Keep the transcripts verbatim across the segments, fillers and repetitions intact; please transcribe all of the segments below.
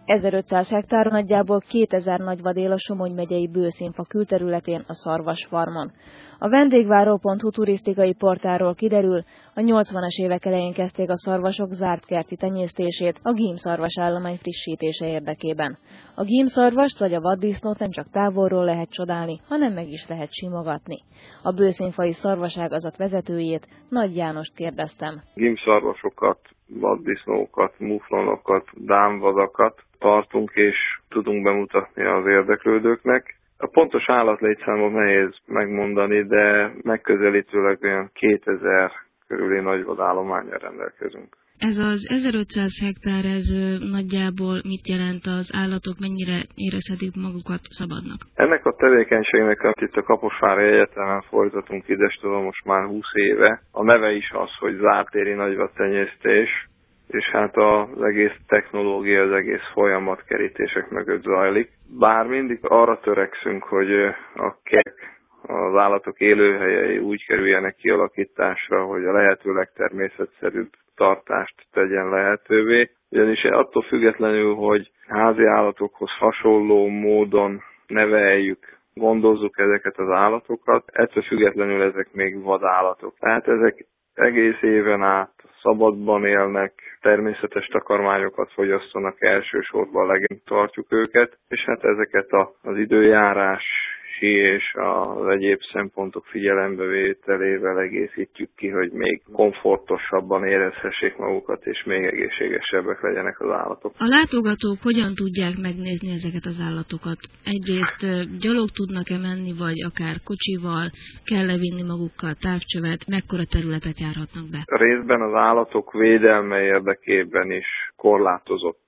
ezerötszáz hektár, nagyjából kétezer nagyvad él a Somogy megyei Bőszínfa külterületén, a Szarvasfarmon. A vendégváró pont hu turisztikai portálról kiderül, a nyolcvanas évek elején kezdték a szarvasok zárt kerti tenyésztését a gímszarvas állomány frissítése érdekében. A gímszarvast vagy a vaddisznót nem csak távolról lehet csodálni, hanem meg is lehet simogatni. A bőszínfai szarvaságazat vezetőjét, Nagy Jánost kérdeztem. Gímszarvasokat, vaddisznókat, muflonokat, dámvadakat tartunk és tudunk bemutatni az érdeklődőknek. A pontos állatlétszámot nehéz megmondani, de megközelítőleg olyan kétezer körüli nagyvadállománnyal rendelkezünk. Ez az ezerötszáz hektár, ez nagyjából mit jelent, az állatok mennyire érezhetik magukat szabadnak? Ennek a tevékenységnek, amit itt a Kaposvári Egyetemen folytatunk idestől most már húsz éve, a neve is az, hogy zártéri nagyvadtenyésztés, és hát az egész technológia, az egész folyamat kerítések mögött zajlik. Bár mindig arra törekszünk, hogy a kek, az állatok élőhelyei úgy kerüljenek kialakításra, hogy a lehető legtermészetszerűbb tartást tegyen lehetővé. Ugyanis attól függetlenül, hogy házi állatokhoz hasonló módon neveljük, gondozzuk ezeket az állatokat, ettől függetlenül ezek még vadállatok. Tehát ezek egész éven át szabadban élnek, természetes takarmányokat fogyasztanak, elsősorban legyen tartjuk őket, és hát ezeket a, az időjárás és az egyéb szempontok figyelembevételével egészítjük ki, hogy még komfortosabban érezhessék magukat, és még egészségesebbek legyenek az állatok. A látogatók hogyan tudják megnézni ezeket az állatokat? Egyrészt gyalog tudnak-e menni, vagy akár kocsival, kell-e vinni magukkal távcsövet, mekkora területet járhatnak be? Részben az állatok védelme érdekében is korlátozott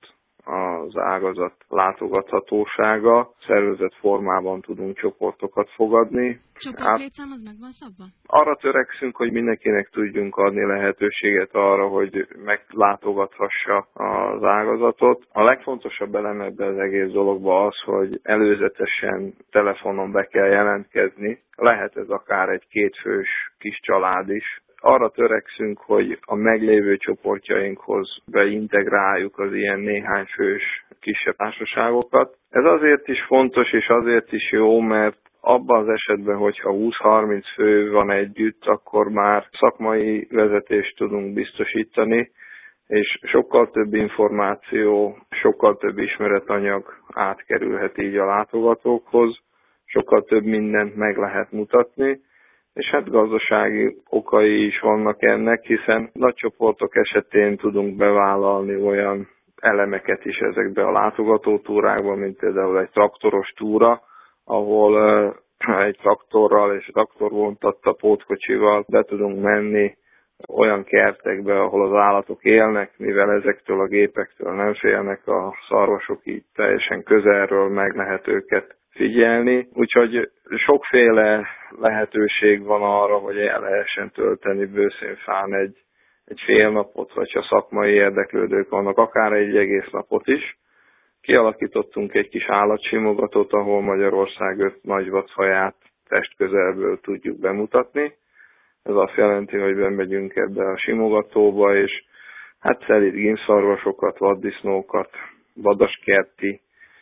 az ágazat látogathatósága. Szervezett formában tudunk csoportokat fogadni. Csoportlétszám az meg van szabva? Arra törekszünk, hogy mindenkinek tudjunk adni lehetőséget arra, hogy meglátogathassa az ágazatot. A legfontosabb eleme ebben az egész dologban az, hogy előzetesen telefonon be kell jelentkezni. Lehet ez akár egy kétfős kis család is. Arra törekszünk, hogy a meglévő csoportjainkhoz beintegráljuk az ilyen néhány fős kisebb társaságokat. Ez azért is fontos és azért is jó, mert abban az esetben, hogyha húsz-harminc fő van együtt, akkor már szakmai vezetést tudunk biztosítani, és sokkal több információ, sokkal több ismeretanyag átkerülhet így a látogatókhoz, sokkal több mindent meg lehet mutatni. És hát gazdasági okai is vannak ennek, hiszen nagy csoportok esetén tudunk bevállalni olyan elemeket is ezekbe a látogatótúrákba, mint például egy traktoros túra, ahol egy traktorral és traktorvontatta pótkocsival be tudunk menni olyan kertekbe, ahol az állatok élnek, mivel ezektől a gépektől nem félnek a szarvasok, így teljesen közelről meg lehet őket figyelni, úgyhogy sokféle lehetőség van arra, hogy el lehessen tölteni Bőszínfán egy, egy fél napot, vagy ha szakmai érdeklődők vannak, akár egy egész napot is. Kialakítottunk egy kis állatsimogatót, ahol Magyarország öt nagyvadfaját testközelből tudjuk bemutatni. Ez azt jelenti, hogy bemegyünk ebbe a simogatóba, és hát szelíd gímszarvasokat, vaddisznókat, vadaskerti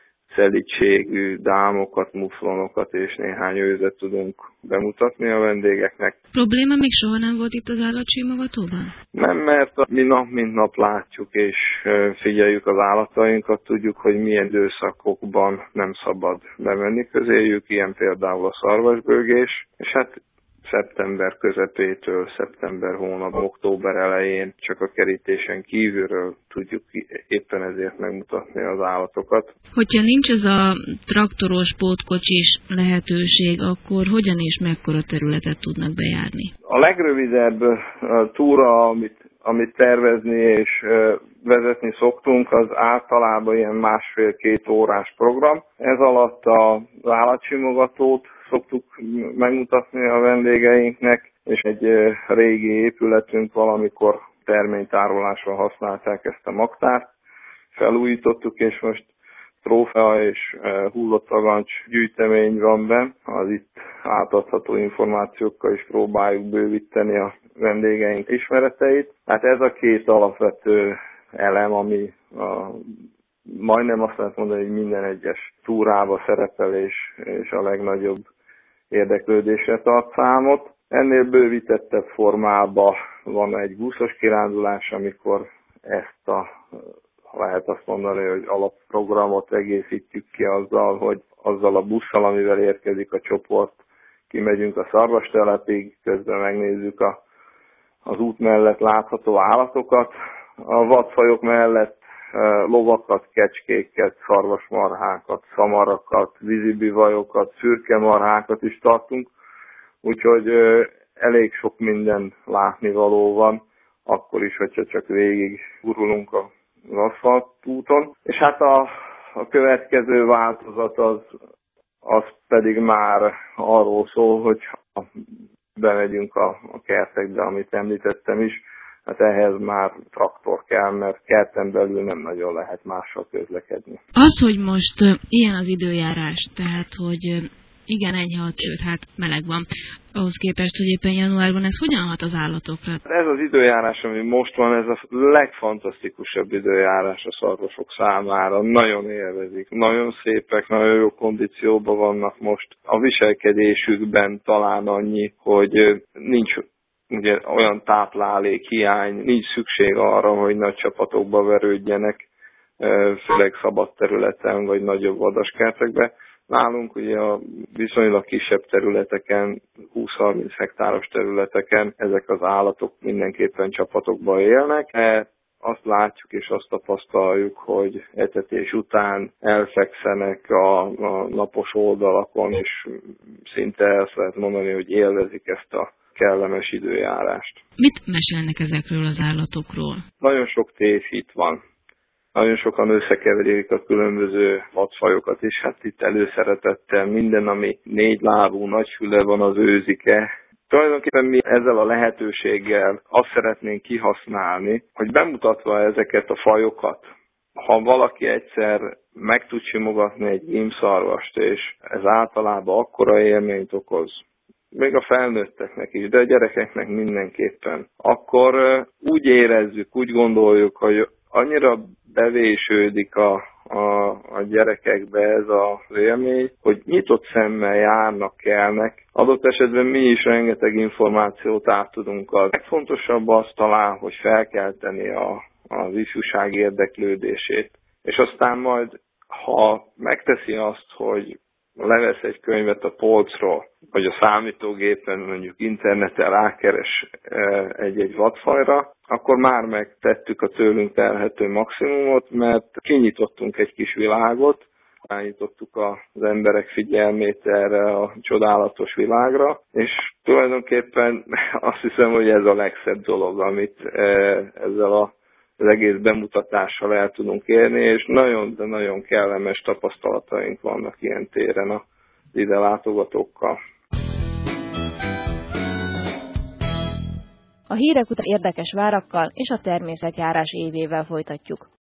szelítségű dámokat, muflonokat és néhány őzet tudunk bemutatni a vendégeknek. Probléma még soha nem volt itt az állatsimogatóban? Nem, mert mi nap mint nap látjuk és figyeljük az állatainkat, tudjuk, hogy milyen időszakokban nem szabad bemenni közéjük, ilyen például a szarvasbőgés, és hát szeptember közepétől szeptember hónap, október elején csak a kerítésen kívülről tudjuk éppen ezért megmutatni az állatokat. Hogyha nincs ez a traktoros, pótkocsis lehetőség, akkor hogyan és mekkora területet tudnak bejárni? A legrövidebb túra, amit, amit tervezni és vezetni szoktunk, az általában ilyen másfél-két órás program. Ez alatt az állatsimogatót szoktuk megmutatni a vendégeinknek, és egy régi épületünk valamikor terménytárolásra használták ezt a magtárt. Felújítottuk, és most trófea és hullott agancs gyűjtemény van benne. Az itt átadható információkkal is próbáljuk bővíteni a vendégeink ismereteit. Hát ez a két alapvető elem, ami a majdnem azt lehet mondani, hogy minden egyes túrába szerepel, és, és a legnagyobb érdeklődésre tart számot. Ennél bővítettebb formában van egy buszos kirándulás, amikor ezt a, lehet azt mondani, hogy alapprogramot egészítjük ki azzal, hogy azzal a busszal, amivel érkezik a csoport, kimegyünk a szarvastelepig, közben megnézzük a, az út mellett látható állatokat, a vadfajok mellett lovakat, kecskéket, szarvasmarhákat, szamarakat, vízibivajokat, szürkemarhákat is tartunk, úgyhogy elég sok minden látnivaló van, akkor is, hogyha csak végig gurulunk az aszfaltúton. És hát a, a következő változat az, az pedig már arról szól, hogy bemegyünk a, a kertekbe, amit említettem is, hát ehhez már traktor kell, mert kerten belül nem nagyon lehet mással közlekedni. Az, hogy most ilyen az időjárás, tehát, hogy igen, enyhe, sőt, hát meleg van, ahhoz képest, hogy éppen januárban ez hogyan hat az állatokra? Ez az időjárás, ami most van, ez a legfantasztikusabb időjárás a szarvasok számára. Nagyon élvezik, nagyon szépek, nagyon jó kondícióban vannak most. A viselkedésükben talán annyi, hogy nincs ugye olyan táplálék hiány, nincs szükség arra, hogy nagy csapatokba verődjenek, főleg szabad területen vagy nagyobb vadaskertekbe. Nálunk ugye a viszonylag kisebb területeken, húsz-harminc hektáros területeken ezek az állatok mindenképpen csapatokban élnek. Azt látjuk és azt tapasztaljuk, hogy etetés után elfekszenek a, a napos oldalakon, és szinte ezt lehet mondani, hogy élvezik ezt a kellemes időjárást. Mit mesélnek ezekről az állatokról? Nagyon sok tévhit van. Nagyon sokan összekeverik a különböző vadfajokat, és hát itt előszeretettel minden, ami négy lábú, nagy füle van, az őzike. Tulajdonképpen mi ezzel a lehetőséggel azt szeretnénk kihasználni, hogy bemutatva ezeket a fajokat, ha valaki egyszer meg tud simogatni egy gímszarvast, és ez általában akkora élményt okoz, még a felnőtteknek is, de a gyerekeknek mindenképpen, akkor úgy érezzük, úgy gondoljuk, hogy annyira bevésődik a, a, a gyerekekbe ez az élmény, hogy nyitott szemmel járnak, kelnek. Adott esetben mi is rengeteg információt át tudunk adni. Legfontosabb az talán, hogy felkelteni a, az ifjúság érdeklődését. És aztán majd, ha megteszi azt, hogy levesz egy könyvet a polcról, vagy a számítógépen, mondjuk interneten rákeres egy-egy vadfajra, akkor már megtettük a tőlünk telhető maximumot, mert kinyitottunk egy kis világot, rányitottuk az emberek figyelmét erre a csodálatos világra, és tulajdonképpen azt hiszem, hogy ez a legszebb dolog, amit ezzel a az egész bemutatással el tudunk érni, és nagyon, de nagyon kellemes tapasztalataink vannak ilyen téren az ide látogatókkal. A hírek után érdekes várakkal és a természetjárás évével folytatjuk.